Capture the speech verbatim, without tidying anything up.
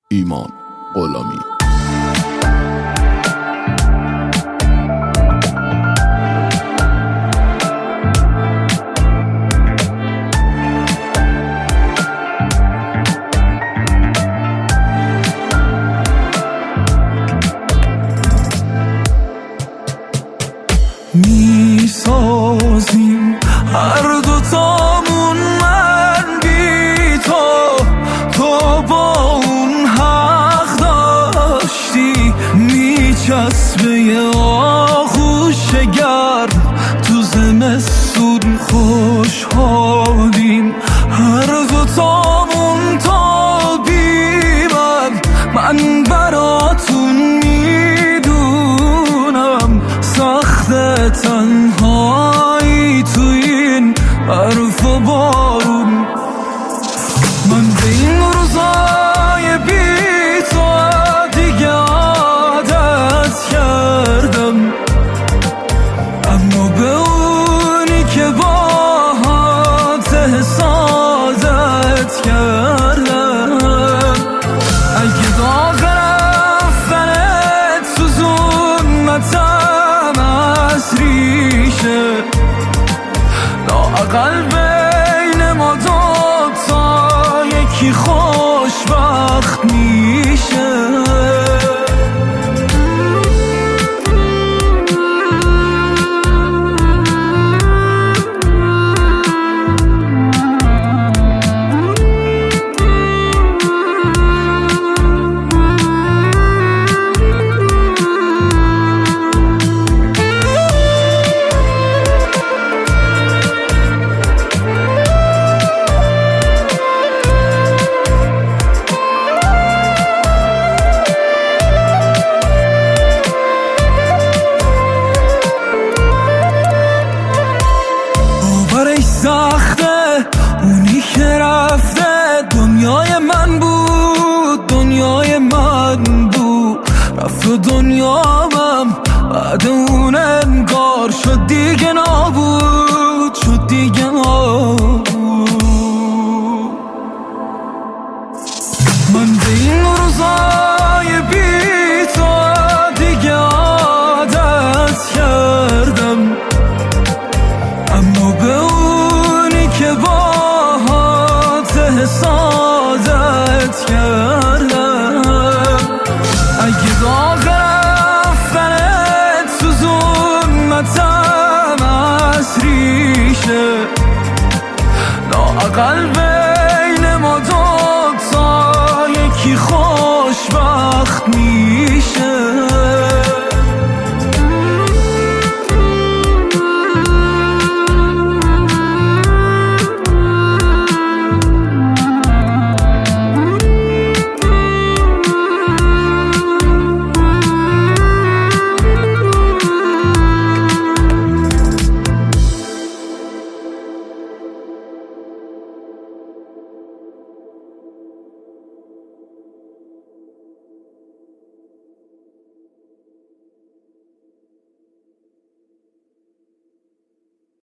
ایمان غلامی. می سازیم هر دوتامون من بی تو، تو با اون حق داشتی. می چسبه یه آغوش گرم تو زمستون خوشحالیم هر دوتامون تا بیمم. من براتون میدونم سخت تنهایی تو این برف و بارون. من به این روزای بی تو دیگه عادت کردم، اما به اونی که باهات حسادت کردم. اگه داغ رفتنت سوزوندتم از ریشه، لااقل بین ما دوتا یکی خوشبخت میشه. سخته اونی که رفته دنیای من بود، دنیای من بود. رفت و دنیامم بعد اون انگار شد دیگه نابود، شد دیگه نابود. من به این روزای بی تو دیگه عادت کردم، اما به اونی که باهات حسادت کردم. اگه داغ رفتنت سوزوندتم از ریشه، لااقل